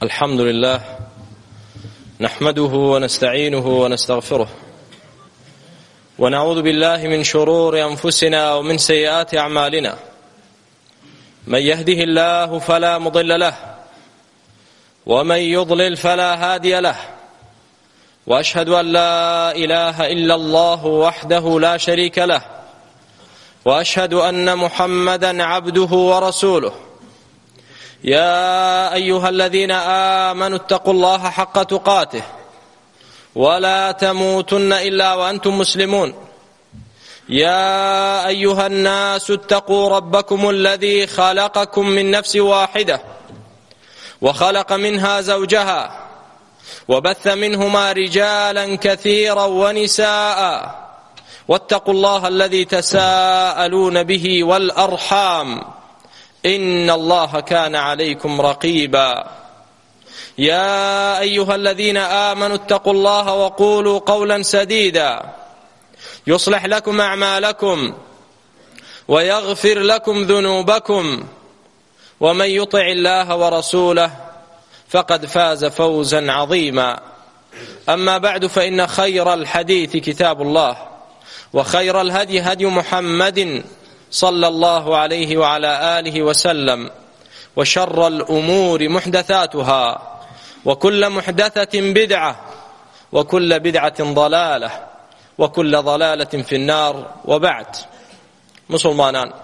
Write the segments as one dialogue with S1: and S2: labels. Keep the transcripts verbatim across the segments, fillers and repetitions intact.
S1: الحمد لله نحمده ونستعينه ونستغفره ونعوذ بالله من شرور أنفسنا ومن سيئات أعمالنا من يهده الله فلا مضل له ومن يضلل فلا هادي له وأشهد أن لا إله إلا الله وحده لا شريك له وأشهد أن محمدا عبده ورسوله يا أيها الذين آمنوا اتقوا الله حق تقاته ولا تموتن إلا وأنتم مسلمون يا أيها الناس اتقوا ربكم الذي خلقكم من نفس واحدة وخلق منها زوجها وبث منهما رجالا كثيرا ونساء واتقوا الله الذي تساءلون به والأرحام إن الله كان عليكم رقيبا يا أيها الذين آمنوا اتقوا الله وقولوا قولا سديدا يصلح لكم أعمالكم ويغفر لكم ذنوبكم ومن يطع الله ورسوله فقد فاز فوزا عظيما أما بعد فإن خير الحديث كتاب الله وخير الهدي هدي محمد صلى الله عليه وعلى آله وسلم وشر الأمور محدثاتها وكل محدثة بدعة وكل بدعة ضلالة وكل ضلالة في النار وبعد مسلمانان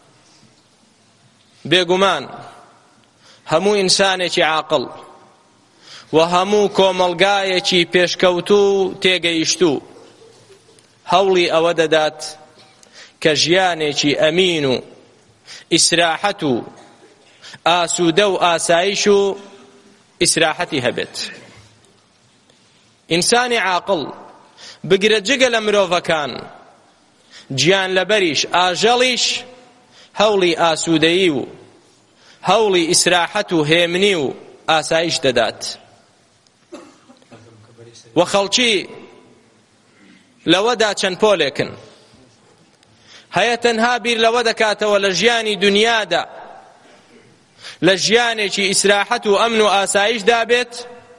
S1: بيقمان همو إنسانيكي عاقل وهمو كوملقايكي بيشكوتو تيقيشتو هولي أوددات كجيانيكي أمين إسراحة آسودو آسايش إسراحتي هبت إنساني عاقل بقرة جقل مروفا كان جيان لبريش آجليش هولي آسوديو هولي إسراحته هيمنيو آسايش ددات وخلشي لودا چەند پۆلێکن هەیە تەنها بیر لەوە دەکاتەوە لە ژیانی دنیادا لە ژیانێکی ئیسراحەت و ئەمن و ئاسایشدا بێت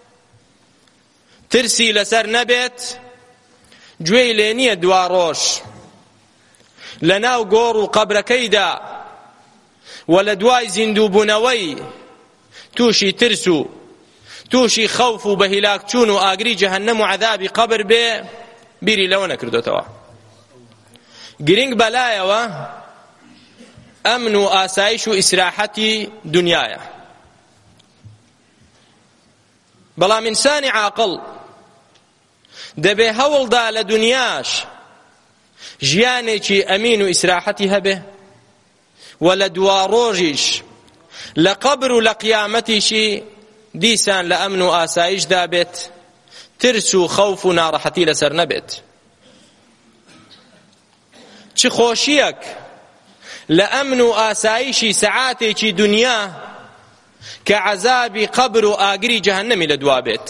S1: ترسی لەسەر نەبێت گوێی لێ نییە دوا ڕۆژ لە ناو گۆڕ و قەبرەکەیدا و لە دوای زیندووبوونەوەی تووشی ترس و تووشی خەوف و بەهیلاک چوون و ئاگری جەهەنەم و عەذابی قەبر بێ بیری لەوە نەکردوتەوە گرنگ بەلایەوە ئەمن و ئاسایش و ئیسراحەتی دنیایە بەڵام ئینسانی عاقڵ دەبێ هەوڵدا لە دنیاش ژیانێکی ئەمین و ئیسراحەتی هەبێ و لە دوا ڕۆژیش لە قەبر و لە قیامەتیشی دیسان لە ئەمن و ئاسایشدا بێت ترس و خەوف و ناڕەحەتی لەسەر نەبێت چ خۆشیەک لە ئەمن و ئاسایشی سەعاتێکی دنیا کە عەزابی قەبر و ئاگری جەهەنەمی لە دوا بێت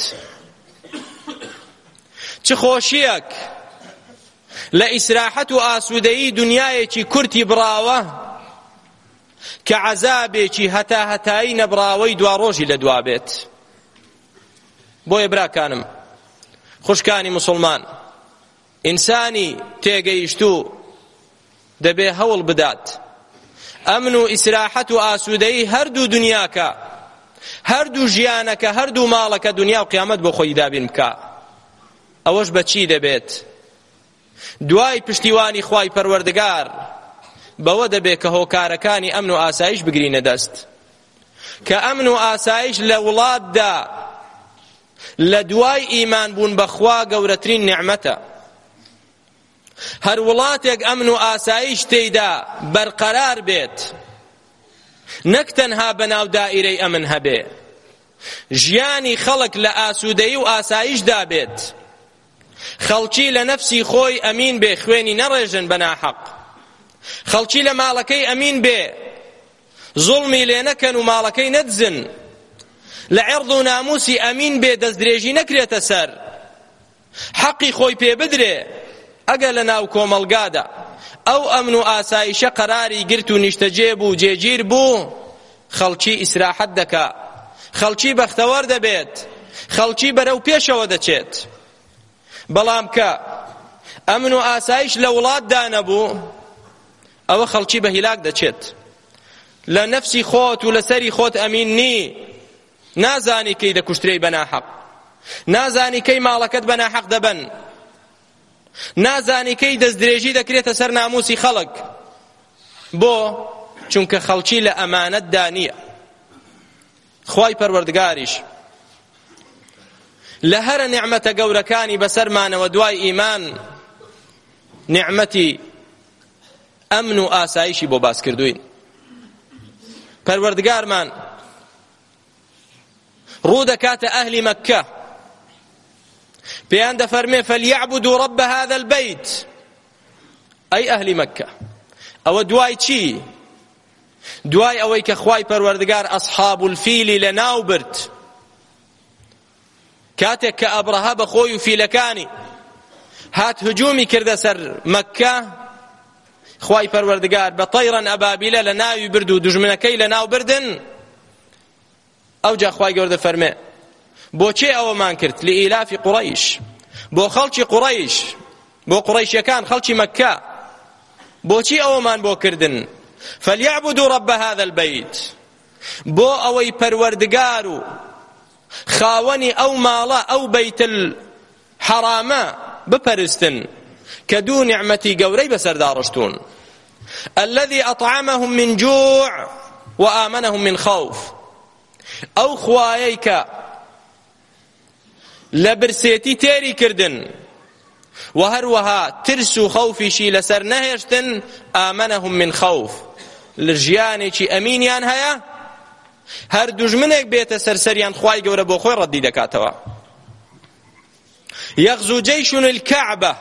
S1: چ خۆشیەک لە ئیسراحەت و ئاسوودەیی دنیایەکی کورتی بڕاوە کە عەزابێکی هەتا هەتایی نەبراوەی دوا ڕۆژی لە دوا بێت بۆیە براکانم خوشکانی مسلمان ئینسانی تێگەیشتوو دەبێ هەوڵ بدات ئەمن و ئیسراحەت و ئاسوودەیی هەردوو دنیاکە هەردوو ژیانەکە هەردوو ماڵەکە دنیا و قیامەت بۆ خۆی دابین بکە ئەوەش بەچی دەبێت دوای پشتیوانی خوای پەروەردگار بەوە دەبێت کە هۆکارەکانی ئەمن و ئاسایش بگرینە دەست کە ئەمن و ئاسایش لە وڵاتدا لە دوای ئیمان بوون بەخوا گەورەترین نیعمەتە هەر وڵاتێک ئەمن و ئاسایش تێیدا بەرقەرار بێت نەک تەنها بەناو دائیرەی ئەمن هەبێ ژیانی خەڵک لە ئاسوودەیی و ئاسایشدا بێت خەڵکی لە نەفسی خۆی ئەمین بێ خوێنی نەڕێژن بە ناحەق خەڵکی لە ماڵەکەی ئەمین بێ زوڵمی لێ نەکەن و ماڵەکەی نەدزن لە عێرض و ناموسی ئەمین بێ دەستدرێژی نەکرێتە سەر حەقی خۆی پێ بدرێ ئەگە لە ناو کۆمەڵگادا ئەو ئەمن و ئاسایشە قەراری گرت و نیشتەجێ بوو جێگیر بوو خەڵکی ئیسراحەت دەکا خەڵکی بەختەوەر دەبێت خەڵکی بەرەو پێشەوە دەچێت بەڵام کە ئەمن و ئاسایش لە وڵاتدا نەبوو ئەوە خەڵکی بە هیلاک دەچێت لە نەفسی خۆت و لەسەری خۆت ئەمین نی نازانی کەی دەکوشترێی بەناحەق نازانی کەی ماڵەکەت بەناحەق دەبەن نازانی کەی دەستدرێژی دەکرێتە سەر ناموسی خەڵک بۆ چونکە خەڵکی لە ئەمانەتدا نییە خوای پەروەردگاریش لە هەرە نیعمەتە گەورەکانی بەسەرمانەوە دوای ئیمان نیعمەتی ئەمن و ئاسایشی بۆ باس کردوین پەروەردگارمان ڕوو دەکاتە ئەهلی مەککە پێیان دەفەرمێ فەلیعبدوا رب هذا البيت ئەی ئەهلی مەککە ئەوە دوای چی دوای ئەوەی کە خوای پەروەردگار ئەصحاب الفیلی لەناو برد کاتێک کە ئەبرەها بە خۆی و فیلەکانی هات هجومی کردە سەر مەککە خوای پەروەردگار بە طەیرەن ئەبابیلە لە ناوی برد و دوژمنەکەی لە ناو بردن ئەوجا خوای گەورە فەرمێ بۆچێ ئەوەمان کرد لئیلافی قوڕەیش بۆ خەڵکی قوڕەیش بۆ قوڕەیشیەکان خەڵکی مەککە بۆچی ئەوەمان بۆ کردن فەلیعبدوا رب هذا البيت بۆ ئەوەی پەروەردگار و خاوەنی ئەو ماڵە ئەو بەیت الحەرامە بپەرستن کە دوو نیعمەتی گەورەی بەسەردا ڕشتوون الذي أطعمهم من جوع وآمنهم من خوف ئەو خوایەی کە لە برسێتی تێری کردن و هەروەها ترس و خەوفیشی لەسەر نەهێشتن ئامەنەهم من خەوف لە ژیانێکی ئەمینیان هەیە هەر دوژمنێک بێتە سەرسەریان خوای گەورە بۆ خۆی ڕەدی دەکاتەوە يغزو جيش الكعبة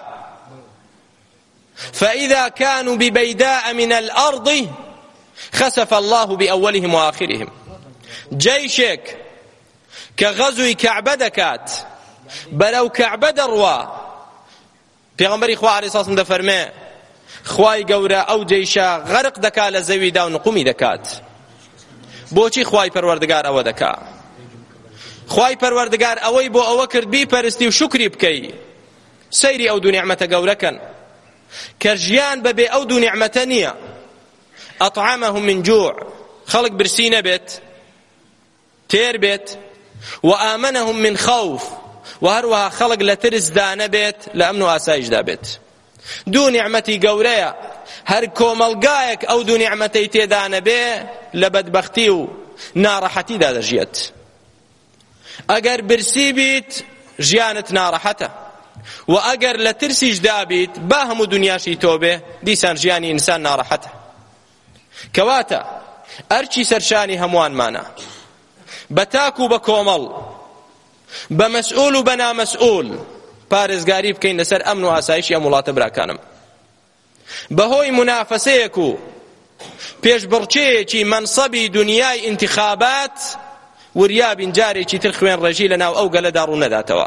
S1: فإذا كانوا ببيداء من الأرض خسف الله بأولهم وآخرهم جيشك كغزو كعبة دكات بلو كعبة دروا پیغمبری خوا علیه الصلاة والسلام دەفەرمێ خوای گەورە ئەو جەیشە غەرق دەکا لە زەویدا و نقومی دەکات بۆچی خوای پەروەردگار ئەوە دەکا خوای پەروەردگار ئەوەی بۆ ئەوە کرد بیپەرستی و شوکری بکەی سەیری ئەو دوو نیعمەتە گەورەکەن کە ژیان بەبێ ئەو دوو نیعمەتە نییە ئەطعەمەهم من جوع خەڵک برسی نەبێت تێر بێت و ئامەنەهم من خەوف و هەروەها خەڵک لە ترسدا نەبێت لە ئەمن و ئاسایشدا بێت دوو نیعمەتی گەورەیە هەر کۆمەلگایەک ئەو دوو نیعمەتەی تێدا نەبێ لە بەدبەختی و ناڕەحەتیدا دەژیێت ئەگەر برسی بیت ژیانت ناڕەحەتە و ئەگەر لە ترسیشدا بیت با هەموو دنیاشی تۆ بێ دیسان ژیانی ئینسان ناڕەحەتە کەواتە ئەرچی سەرشانی هەمووانمانە بە تاک و بە کۆمەڵ بە مەسئول و بە نامەسئول پارێزگاری بکەین لەسەر ئەمن و ئاسایشی ئەم وڵاتە براکانم بەهۆی منافەسەیەک و پێشبڕکێیەکی مەنسەبی دنیای ئینتیخابات وریابین جارێکی تر خوێن ڕێژی لەناو ئەو گەلەدا ڕوو نەداتەوە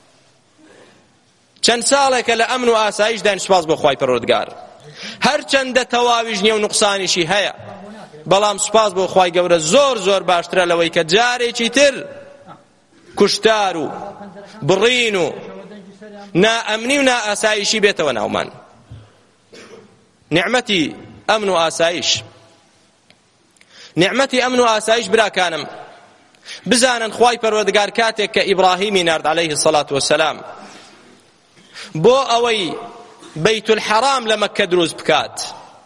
S1: چەند ساڵێکە لە ئەمن و ئاسایشدا سوپاس بۆ خوای پەروەردگار هەرچەندە تەواویش نییە و نوقسانیشی هەیە بەڵام سوپاس بۆ خوای گەورە زۆر زۆر باشترە لەوەی کە جارێکی تر کوشتار و بڕین و نائەمنی و نائاسایشی بێتەوە ناومان نیعمەتی ئەمن و ئاسایش نیعمەتی ئەمن و ئاسایش براکانم بزانن خوای پەروەردگار کاتێک کە ئیبراهیمی نارد عەلەیه السەڵات وەسەلام بۆ ئەوەی بەیت الحەرام لە مەککە دروست بکات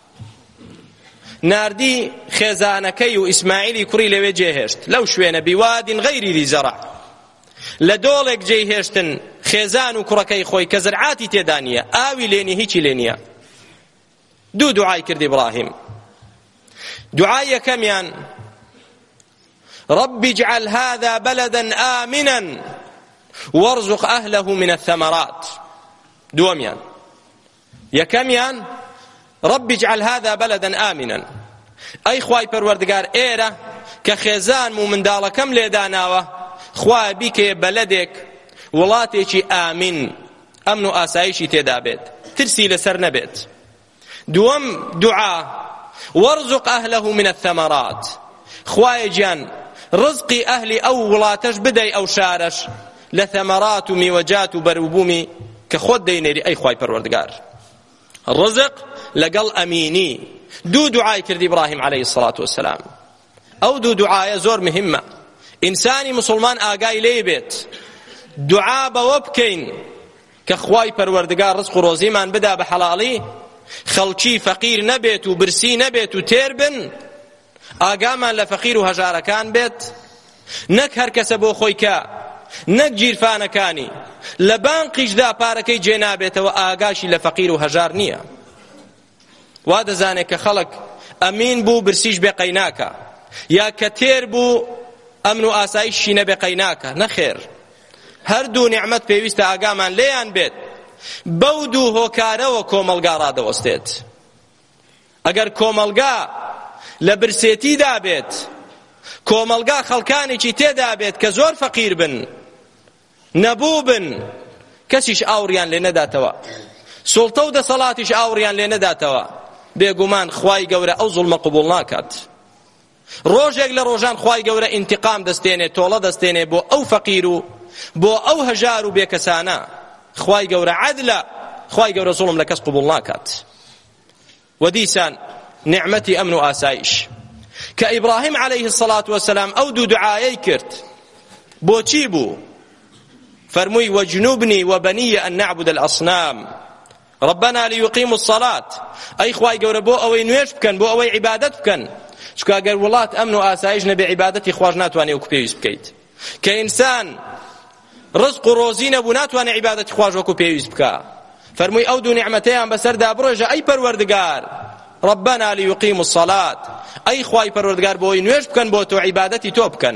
S1: ناردی خێزانەکەی و ئیسماعیلی کوڕی لەوێ جێهێشت لەو شوێنە بیوادین غەیری ذی زەرع لە دۆڵێک جێهێشتن خێزان و کوڕەکەی خۆی کە زرعاتی تێدا نییە ئاوی لێ نییە هیچی لێ نییە دوو دوعای کرد ئیبراهیم دوعای یەکەمیان رب اجعل هذا بلدا آمنا وارزق أهله من الثمرات دوميان يكميان رب اجعل هذا بلدا آمنا أي خواي پروردگار إيرا كخيزان مؤمن دالكم ليداناوه خواي بك بلدك ولاتيكي آمن أمن آسايشي تدابت ترسي لسر نبت دوم دعاء وارزق أهله من الثمرات خواي جان ڕزقی ئەهلی ئەو وڵاتەش بدەی ئەو شارەش لە ثەمەرات و میوەجات و بەروبوومی کە خۆت دەینێری ئەی خوای پەروەردگار. ڕزق لەگەڵ ئەمینی. دوو دوعای کردی ئیبراهیم عەلەیهی السەڵاتو وەسەلام. ئەو دوو دوعایە زۆر مهمە، ئینسانی مسلمان ئاگای لێ بێت دوعا بەوە بکەین کە خوای پەروەردگار ڕزق و ڕۆزیمان بدا بە حەڵاڵی، خەڵکی فەقیر نەبێت و برسی نەبێت و تێر بن، ئاگامان لە فەقیر و هەژارەکان بێت، نەک هەر کەسە بۆ خۆی کە، نەک گیرفانەکانی لە بانقیشدا پارەکەی جێ نابێتەوە ئاگاشی لە فەقیر و هەژار نییە. وا دەزانێت کە خەڵک ئەمین بوو برسیش بێقەی ناکە، یا کە تێر بوو ئەمن و ئاسایشی نەبێ قەی ناکە. نەخێر، هەردوو نیعمەت پێویستە ئاگامان لێیان بێت، بەو دوو هۆکارەوە کۆمەلگا ڕادەوەستێت. ئەگەر کۆمەلگا لە برسێتیدا بێت، کۆمەلگا خەڵکانێکی تێدا بێت کە زۆر فەقیر بن، نەبوو بن، کەسیش ئاوڕیان لێ نەداتەوە، سوڵتە و دەسەڵاتیش ئاوڕیان لێ نەداتەوە، بێگومان خوای گەورە ئەو زوڵمە قبوڵ ناکات. ڕۆژێک لە ڕۆژان خوای گەورە ئینتیقام دەستێنێ، تۆڵە دەستێنێ بۆ ئەو فەقیر و بۆ ئەو هەژار و بێکەسانە. خوای گەورە عەدلە، خوای گەورە زوڵم لە کەس قبوڵ ناکات. و دیسان نعمەتی ئەمن و ئاسایش کە ئیبراهیم عەلەیهی السەڵاتو وەسەلام ئەو دوو دوعایەی کرد، بۆچی بوو؟ فەرمووی وەجنوبنی وبەنیە ئەن نەعبودە الئەصنام ربنا ليقيموا الصلاة. ئەی خوای گەورە بۆ ئەوەی نوێژ بکەن، بۆ ئەوەی عیبادەت بکەن، چونکە ئەگەر وڵات ئەمن و ئاسایش نەبێ عیبادەتی خوش ناتوانێ وەکو پێویست بکەیت. کە ئینسان ڕزق و ڕۆزی نەبوو ناتوانێ عیبادەتی خوش وەکو پێویست بکە. فەرمووی ئەو دوو نیعمەتەیان بەسەردا بڕۆژە ئەی پەروەردگار ربنا ليقيموا الصلاة، ئەی خوای پەروەردگار بۆی نوێژ بکەن بۆ تۆ عیبادەتی تۆ بکەن.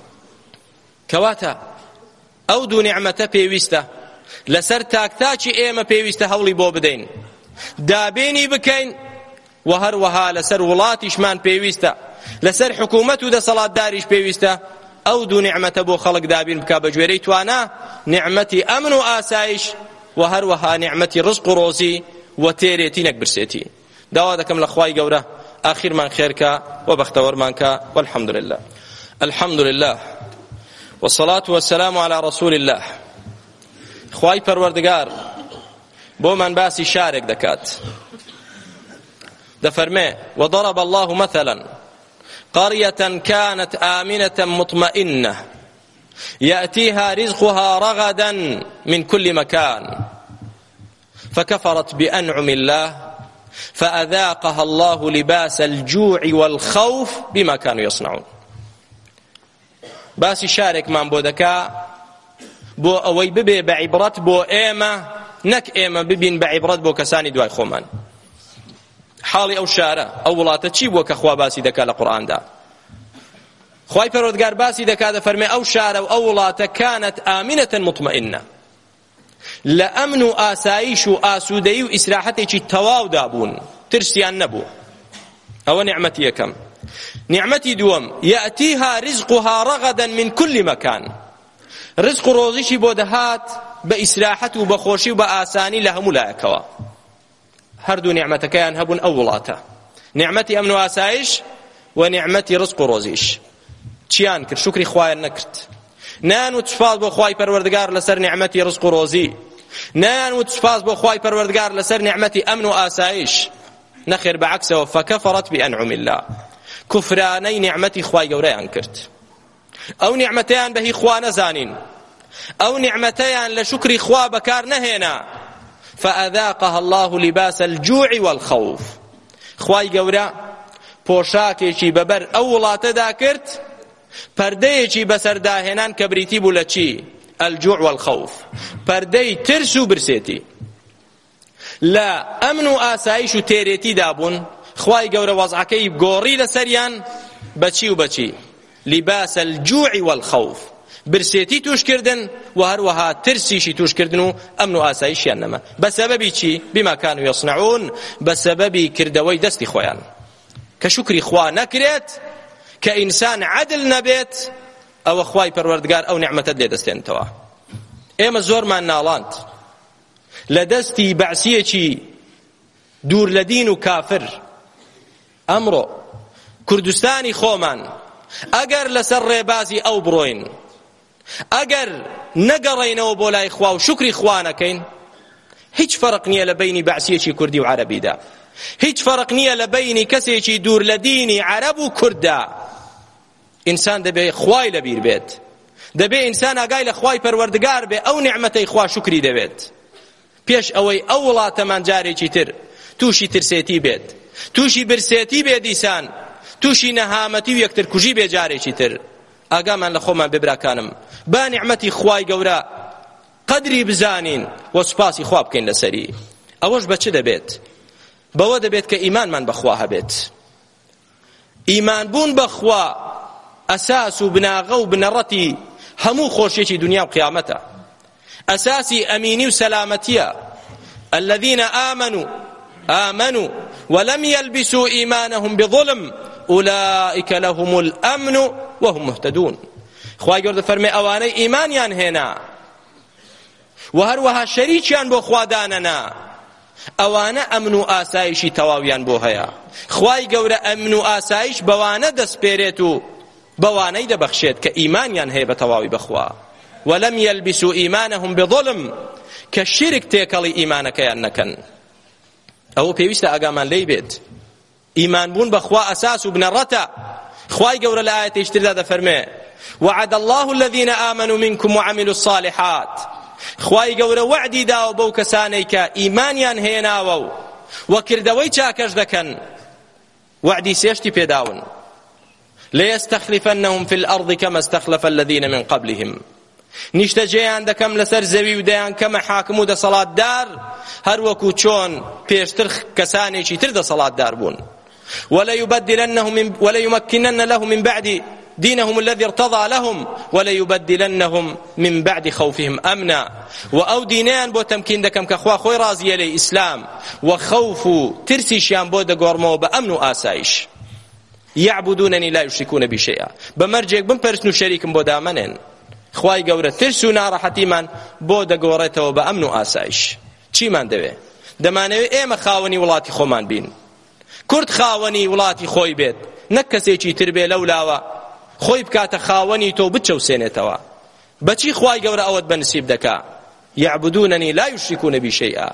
S1: کەواتە ئەو دوو نیعمەتە پێویستە لەسەر تاکتاکی ئێمە پێویستە هەوڵی بۆ بدەین، دابینی بکەین، و هەروەها لەسەر وڵاتیشمان پێویستە، لەسەر حکوومەت و دەسەڵاتداریش پێویستە ئەو دوو نیعمەتە بۆ خەڵک دابین بکا بە گوێرەی توانە، نیعمەتی ئەمن و ئاسایش و هەروەها نیعمەتی ڕزق و ڕۆزی و تێرێتی نەک برسێتی. داوا دەکەم لە خوای گەورە ئاخیرمان خێرکە و بەختەوەرمانکە. والحمد لله. الحمد لله والصلاة والسلام على رسول الله. خوای پەروەردگار بۆمان باسی شارێک دەکات، دەفەرمێ وضرب الله مثلا قرية كانت آمنة مطمئنة يأتيها رزقها رغدا من كل مكان فكفرت بأنعم الله فأذاقها الله لباس الجوع والخوف بما كانوا يصنعون. باسی شارێکمان بۆ دەکا بۆ ئەوەی ببێ بە عیبرەت بۆ ئێمە، نەک ئێمە ببین بە عیبرەت بۆ کەسانی دوای خۆمان. حاڵی ئەو شارە ئەو وڵاتە چی بووە کە خوا باسی دەکا لە قورئاندا؟ خوای پەروەردگار باسی دەکا، دەفەرمێ ئەو شارە و ئەو وڵاتە کانت ئامینەتەن مطمئنە، لە ئەمن و ئاسایش و ئاسوودەیی و ئیسراحەتێکی تەواودا بوون، ترسیان نەبوو. ئەوە نیعمەتی یەکەم. نیعمەتی دووەم یەئتیها رزقها رغدا من كل مكان، رزق و ڕۆزیشی بۆ دەهات بە ئیسراحەت و بە خۆشی و بە ئاسانی لە هەموو لایەکەوە. هەردوو نیعمەتەکەیان هەبوون ئەو وڵاتە، نیعمەتی ئەمن و ئاسایش و نیعمەتی ڕزق و ڕۆزیش. چیان کرد؟ شکری خوایان نەکرد. نان و سوپاس بۆ خوای پەروەردگار لەسەر نیعمەتی ڕزق و ڕۆزی، نان و سوپاس بۆ خوای پەروەردگار لەسەر نیعمەتی ئەمن و ئاسایش. نەخێر بەعەکسەوە فەکەفەڕەت بئەنعوم الله، کوفرانەی نیعمەتی خوای گەورەیان کرد. ئەو نیعمەتەیان بەهی خوا نەزانین، ئەو نیعمەتەیان لە شکری خوا بەکار نەهێنا. فأذاقها الله لباس الجوع والخوف. خوای گەورە پۆشاکێکی بەبەر ئەو وڵاتەدا کرد، پەردەیەکی بەسەرداهێنان کە بریتی بوو لە چی؟ الجوع والخوف، پەردەی ترس و برسێتی. لە ئەمن و ئاسایش و تێرێتی دابوون، خوای گەورە وەزعەکەی گۆڕی لەسەریان بەچی و بەچی؟ لباس الجوع والخوف، برسێتی توشکردن و هەروەها ترسیشی توشکردن و ئەمن و ئاسایشیان نەما. بەسەبەبی چی؟ بما كانوا يصنعون، بەسەبەبی کردەوەی دەستی خۆیان. کە شکری خوا نەکرێت، کە ئینسان عەدل نەبێت، ئەوە خوای پەروەردگار ئەو نیعمەتە لێ دەستێنێتەوە. ئێمە زۆرمان ناڵاند لە دەستی بەعسیەکی دوور لە دین و کافر. ئەمڕۆ کوردستانی خۆمان ئەگەر لەسەر ڕێبازی ئەو بڕۆین، ئەگەر نەگەڕێینەوە بۆ لای خوا و شکری خوا نەکەین، هیچ فەرق نییە لە بینی بەعسیەکی کوردی و عەرەبیدا، هیچ فەرق نییە لە بینی کەسێکی دوور لە دینی عەرەب و کورددا. ئینسان دەبێ خوای لەبیر بێت، دەبێ ئینسان ئاگای لە خوای پەروەردگار بێ، ئەو نیعمەتەی خوا شکری دەبێت. پێش ئەوەی ئەو وڵاتەمان جارێکی تر تووشی ترسێتی بێت، تووشی برسێتی بێ دیسان، تووشی نەهامەتی و یەکتر کوژی بێ جارێکی تر، ئاگامان لە خۆمان بێ براکانم، با نیعمەتی خوای گەورە قەدری بزانین و سوپاسی خوا بکەین لەسەری. ئەوەش بە چ دەبێت؟ بەوە دەبێت کە ئیمانمان بەخوا هەبێت. ئیمان بوون بەخوا ئەساس و بناغە و بنەڕەتی هەموو خۆشیێکی دنیا و قیامەتە، ئەساسی ئەمینی و سەلامەتیە. الذين آمنوا آمنوا ولم يلبسوا إيمانهم بظلم أولئك لهم الأمن وهم مهتدون. خوای گەورە فەرمێ ئەوانەی ئیمانیان هێنا و هەروەها شەریکیان بۆ خوا دانەنا، ئەوانە ئەمن و ئاسایشی تەواویان بۆ هەیە. خوای گەورە ئەمن و ئاسایش بەوانە دەسپێرێت و بەوانەی دەبەخشێت کە ئیمانیان هەیە بە تەواوی بەخوا. ولم يلبسوا إيمانهم بظلم، کە شرک تێکەڵی ئیمانەکەیان نەکەن. ئەوە پێویستە ئاگامان لێی بێت. ئیمان بوون بەخوا ئەساس و بنەڕەتە. خوای گەورە لە ئاەتێکی تردا دەفەرمێ وعد الله الذين آمنوا منكم وعملوا الصالحات. خوای گەورە وعدی داوە بەو کەسانەی کە ئیمانیان هێناوە و وەکردەوەی چاکەش دەکەن، وعدی سێشتی پێداون. ليستخلفنهم في الأرض كما استخلف الذين من قبلهم. نیشتەجێیان دەکەم لەسەر زەوی و دەیان کەمە حاکم و دەسەڵاتدار، هەروەکو چۆن پێشتر کەسانێکی تر دەسەڵاتدار بوون. وليبدلنهم من وليمكنن لهم من بعد دينهم الذي ارتضى لهم وليبدلنهم من بعد خوفهم أمنا. وأو دينان بو تمكين دكم كخوا خوي رازي لي إسلام وخوف ترسيشيان بو دقورمو بأمن وآسايش. يعبدونني لا يشركون بي شيئا. بمرجيك بمپرسنو شريكم بو دامنين. خواي گەورە ترس و ناڕەحەتیمان بۆ دەگۆڕێتەوە بە ئەمن و ئاسایش. چیمان دەوێ؟ دەمانەوێت ئێمە خاوەنی وڵاتی خۆمان بین، کورد خاوەنی وڵاتی خۆی بێت، نەک کەسێکی تر بێ لەولاوە خۆی بکاتە خاوەنی تۆ بچەوسێنێتەوە. بەچی خوای گەورە ئەوەت بەنسیب دەکا؟ يعبدونني لا يشركون بي شيئا.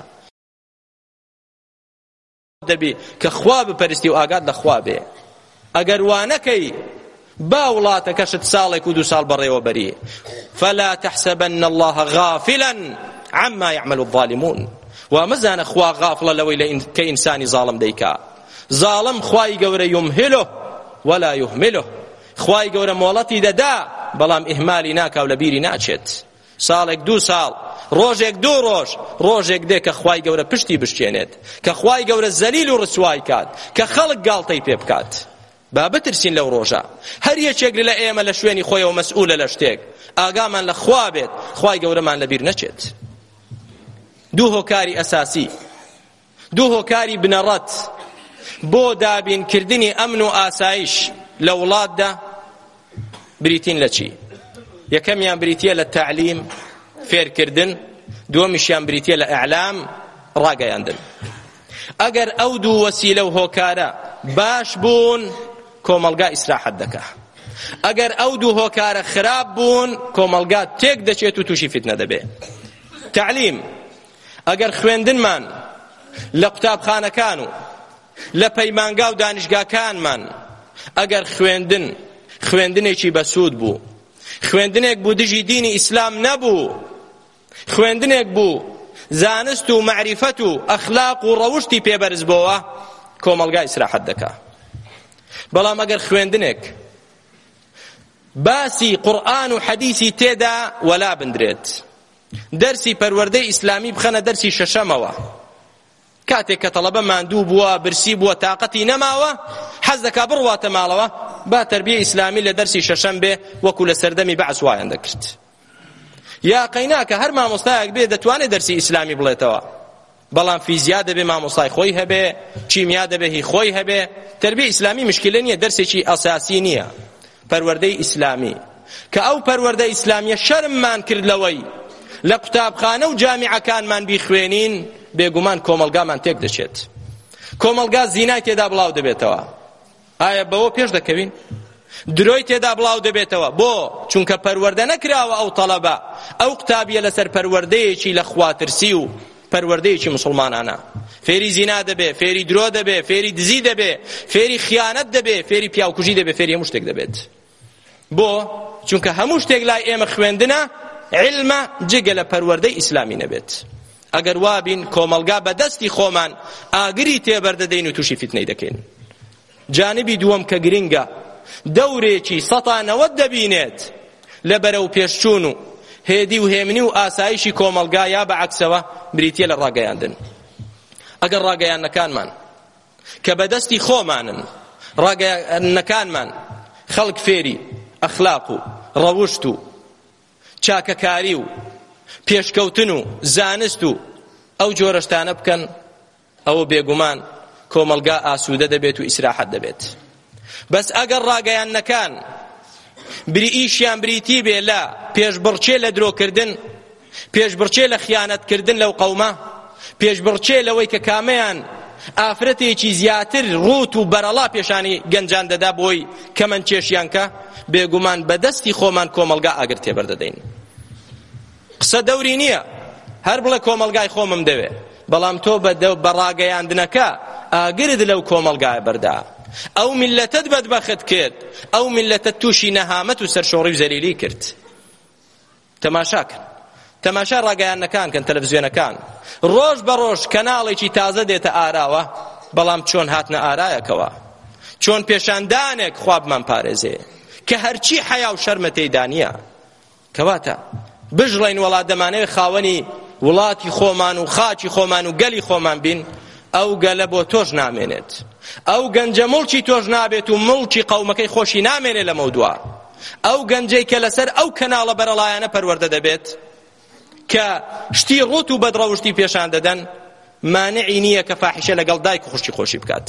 S1: دەبێ کە خوا بپەرستی و ئاگات لە خوا بێ. ئەگەر وانەکەی با وڵاتەکەشت ساڵێک و دوو ساڵ بەڕێوە بەری. فلا تحسبن الله غافلا عما يعمل الظالمون. ومزانە خوا غافڵە لەوەی کە ئینسانی زاڵم دەیکا. زاڵم خوای گەورە يمهله ولا يهمله. خوای گەورە مۆڵەتی دەدا بەڵام ئیهمالی ناکا و لە بیری ناچێت. ساڵێک دوو ساڵ، ڕۆژێک دوو ڕۆژ، ڕۆژێک دێ کە خوای گەورە پشتی بشکێنێت، کە خوای گەورە زەلیل و ڕسوای کات، کە خەڵک گاڵتەی پێ بکات. با بترسین لەو ڕۆژە. هەر یەکێک لە ئێمە لە شوێنی خۆیەوە مەسئولە لە شتێک، ئاگامان لە خوا بێت، خوای گەورەمان لەبیر نەچێت. دوو هۆکاری ئەساسی، دوو هۆکاری بنەڕەت بۆ دابینکردنی ئەمن و ئاسایش لە وڵاتدا بریتین لە چی؟ یەکەمیان بریتیە لە تەعلیم، فێرکردن، دووەمیشیان بریتیە لە ئیعلام، ڕاگەیاندن. ئەگەر ئەو دوو وەسیلە و هۆکارە باش بوون، کۆمەلگا ئیسراحەت دەکا. ئەگەر ئەو دوو هۆکارە خراپ بوون، کۆمەلگا تێک دەچێت و تووشی فتنە دەبێ. تەعلیم، ئەگەر خوێندنمان لە قوتابخانەکان و لە پەیمانگا و دانیشگاکانمان ئەگەر خوێندن خوێندنێکی بەسوود بوو، خوێندنێک بوو دژی دینی ئیسلام نەبوو، خوێندنێک بوو زانست و معریفەت و ئەخلاق و ڕەوشتی پێبەرز بۆوە، کۆمەلگا ئیسراحەت دەکا. بەڵام ئەگەر خوێندنێک باسی قورئان و حەدیثی تێدا وەلا بندرێت، دەرسی پەروەردەی ئیسلامی بخەنە دەرسی شەشەمەوە، کاتێک کە تەڵەبە ماندوو بووە، برسی بووە، تاقەتی نەماوە، حەز دەکا بڕواتە ماڵەوە، با تەربیە ئیسلامی لە دەرسی شەشەم بێ، وەکو لە سەردەمی بەعس وایان دەکرد. یا قەیناکە هەر مامۆستایەک بێ دەتوانێت دەرسی ئیسلامی بڵێتەوە، بەڵام فیزیا دەبێ مامۆستای خۆی هەبێ، چیمیا دەبێ هی خۆی هەبێ. تەربیە ئیسلامی مشکلە نییە، دەرسێکی ئەساسی نییە، پەروەردەی ئیسلامی، کە ئەو پەروەردە ئیسلامیە شەرممان کرد لەوەی لە قوتابخانە و جامیعەکانمان بیخوێنین، بێگومان کۆمەلگامان تێک دەچێت. کۆمەلگا زینای تێدا بڵاو دەبێتەوە. ئایا بەوە پێش دەکەوین؟ درۆی تێدا بڵاو دەبێتەوە. بۆ چونکە پەروەردە نەکراوە ئەو تەڵەبە، ئەو قوتابیە لەسەر پەروەردەیەکی لە خواترسی و پەروەردەیەکی مسلمانانە. فێری زینا دەبێ، فێری درۆ دەبێ، فێری دزی دەبێ، فێری خیانەت دەبێ، فێری پیاوکوژی دەبێ، فێری هەموو شتێک دەبێت. بۆ چونکە هەموو شتێک لای ئێمە خوێندنە علمە جگە لە پەروەردەی ئیسلامی نەبێت. ئەگەر وابین کۆمەلگا بە دەستی خۆمان ئاگری تێبەردەدەین و تووشی فیتنەی دەکەین. جانبی دووەم کە گرینگە، دەورێکی سەتانەوەت دەبینێت لە بەرەو پێشچوون و هێدی و هێمنی و ئاسایشی کۆمەلگا یا بەعەکسەوە بریتیە لە ڕاگەیاندن. ئەگەر ڕاگەیاندنەکانمان کە بەدەستی خۆمانن، ڕاگەیاندنەکانمان خەڵک فێری ئەخلاق و ڕەوشت و چاکەکاری و پێشکەوتن و زانست و ئەو جۆرە شتانە بکەن، ئەوە بێگومان کۆمەلگا ئاسوودە دەبێت و ئیسراحەت دەبێت. بەس ئەگەر ڕاگەیاندنەکان بری ئیشیان بریتی بێ لە پێشبڕچێ لە درۆکردن، پێشبڕچێ لە خیانەتکردن لەو قەومە، پێشبڕچێ لەوەی کە کامەیان ئافرەتێکی زیاتر ڕوت و بەرەڵا پێشانی گەنجان دەدا بۆی کە من چێشیان کە، بێگومان بەدەستی خۆمان کۆمەلگا ئاگر تێبەردەدەین. قسە دەوری نییە هەر بڵێ کۆمەلگای خۆمم دەوێ، بەڵام تۆ بە ڕاگەیاندنەکە ئاگرت لەو کۆمەلگایە بەردا. ئەو میلەتت بەدبەخت کرد، ئەو میلەتت تووشی نەهامەت و سەرشۆڕی و زەلیلی کرد. تەماشاکن، تەماشا ڕاگەیاندنەکان کەن، تەلەڤیزیۆنەکان ڕۆژ بە ڕۆژ کەناڵێکی تازە دێتە ئاراوە، بەڵام چۆن هاتنە ئارایەکەوە، چۆن پێشاندانێک خوا بمان پارێزێ کە هەرچی حەیا و شەرمە تێیدا نییە. کەواتە بژڵین وڵات دەمانەوێت خاوەنی وڵاتی خۆمان و خاچی خۆمان و گەلی خۆمان بین، ئەو گەلە بۆ تۆش نامێنێت، ئەو گەنجە مڵکی تۆش نابێت و مڵکی قەومەکەی خۆشی نامێنێت لە مەودووە. ئەو گەنجەی کە لەسەر ئەو کەناڵە بەرەڵایانە پەروەردە دەبێت کە شتی ڕوت و بەدڕەوشتی پێشان دەدەن، مانعی نییە کە فاحیشە لەگەڵ دایک و خوشتی خۆشی بکات.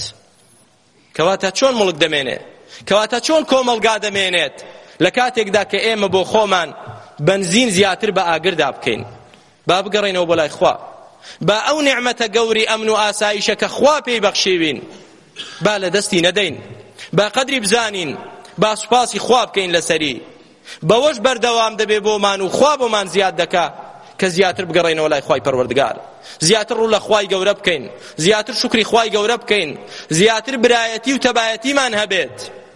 S1: کەواتە چۆن مڵک دەمێنێ، کەواتە چۆن کۆمەلگا دەمێنێت لە کاتێکدا کە ئێمە بۆ خۆمان بنزین زیاتر بە ئاگردا بکەین. با بگەڕێنەوە بۆ لای خوا، با ئەو نعمەتە گەوری ئەمن و ئاسایشە کە خوا پێی بەخشیوین با لە دەستی نەدەین، با قەدری بزانین، با سوپاسی خوا بکەین لەسەری. بەوەش بەردەوام دەبێ بۆمان و خوا بۆمان زیاد دەکا کە زیاتر بگەڕێنەوە لای خوای پەروەردگار، زیاتر ڕوو لە خوای گەورە بکەین، زیاتر شکری خوای گەورە بکەین، زیاتر برایەتی و تەبایەتیمان هەبێت،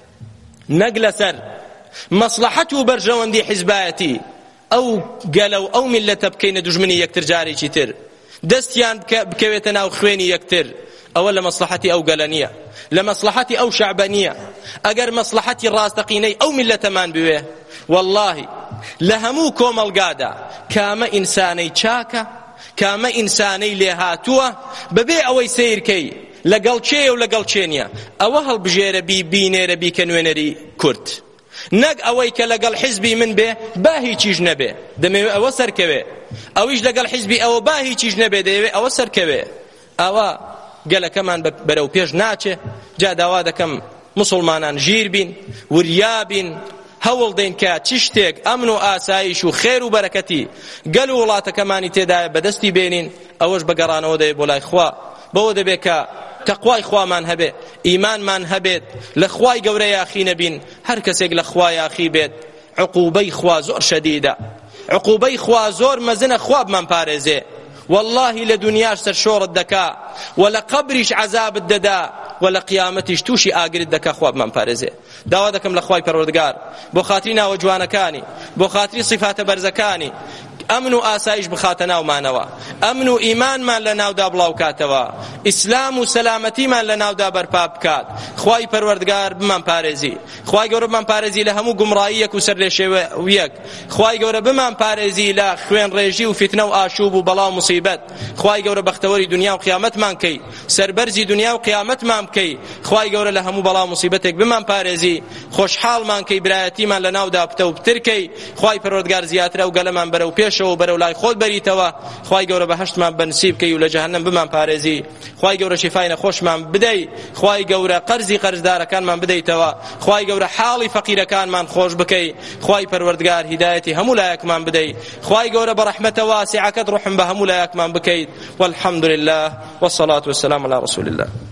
S1: نەک لەسەر مەسلەحەت و بەرژەوەندی حیزبایەتی ئەو گەلە و ئەو میلەتە بکەینە دوژمنی یەکتر جارێکی تر، دەستیان بکەوێتە ناو خوێنی یەکتر. ئەوە لە مەسلەحەتی ئەو گەلە نییە، لە مەسلەحەتی ئەو شەعبە نییە. ئەگەر مەسلەحەتی ڕاستەقینەی ئەو میلەتەمان بوێ، وەڵڵاهی لە هەموو کۆمەلگادا کامە ئینسانەی چاکە، کامە ئینسانەی لێهاتووە، بەبێ ئەوەی سیرکەی لەگەڵ چێ و لەگەڵ چێ نییە، ئەوە هەڵبژێرە بی بینێرە بیکە نوێنەری کورد، نەک ئەوەی کە لەگەڵ حیزبی من بێ با هیچیش نەبێ، دەمەوێت ئەوە سەرکەوێ، ئەویش لەگەڵ حیزبی ئەوە با هیچیش نەبێ، دەیەوێت ئەوە سەرکەوێ. ئەوە گەلەکەمان بەرەو پێش ناچێ. جا داوا دەکەم مسلمانان ژیر بین، وریا بین، هەوڵ دەین کە چ شتێک ئەمن و ئاسایش و خێر و بەرەکەتی گەل و وڵاتەکەمانی تێدایە بەدەستی بێنین. ئەوەش بەگەڕانەوە دەیە بۆ لای خوا، بەوە دەبێت کە تەقوای خوامان هەبێ، ئیمانمان هەبێت، لە خوای گەورە یاخی نەبین. هەر کەسێک لە خوا یاخی بێت عقوبەی خوا زۆر شەدیدە، عقوبەی خوا زۆر مەزنە، خوا بمان پارێزێ. والله لە دنیاش سەرشۆڕت دەکا و لە قەبریش عەزابت دەدا و لە قیامەتیش تووشی ئاگرت دەکا، خوا بمان پارێزێ. داوا دەکەم لە خوای پەروەردگار بۆ خاتری ناوە جوانەکانی، بۆ خاتری صفاتە بەرزەکانی، ئەمن و ئاسایش بخاتە ناومانەوە، ئەمن و ئیمانمان لە ناودا بڵاو کاتەوە، ئیسلام و سەلامەتیمان لە ناودا بەرپا بکات. خوای پەروەردگار بمان پارێزی، خوای گەورە بمان پارێزی لە هەموو گومڕاییەک و سەرلێشێویەک، خوای گەورە بمان پارێزی لە خوێن ڕێژی و فیتنە و ئاشوب و بەڵاو موسیبەت. خوای گەورە بەختەوەری دنیا و قیامەتمان کەی، سەربەرزی دنیا و قیامەتمان بکەی. خوای گەورە لە هەموو بەڵاو موسیبەتێک بمان پارێزی، خۆشحاڵمان کەی، برایەتیمان لە ناودا بتە و بترکەی. خوای پەروەردگار زیاترە و گەلەمان بەرەو پێشەوە بەرەو لای خۆت بەریتەوە. خوای گەورە بەهەشتمان بەنسیب کەی و لە جەهەنەم بمان پارێزی. خوای گەورە شیفای نەخۆشمان بدەی، خوای گەورە قەرزی قەرزدارەکانمان بدەیتەوە، خوای گەورە حاڵی فەقیرەکانمان خۆش بکەی. خوای پەروەردگار هیدایەتی هەموو لایەکمان بدەی. خوای گەورە بەڕەحمەتە واسعەکەت ڕحم بە هەموو لایەکمان بکەیت. والحمد لله والصلاة والسلام على رسول الله.